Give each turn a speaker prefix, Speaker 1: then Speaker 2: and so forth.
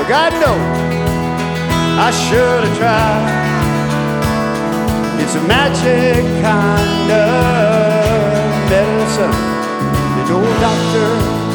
Speaker 1: God knows I should have tried. It's a magic kind of medicine. The old doctor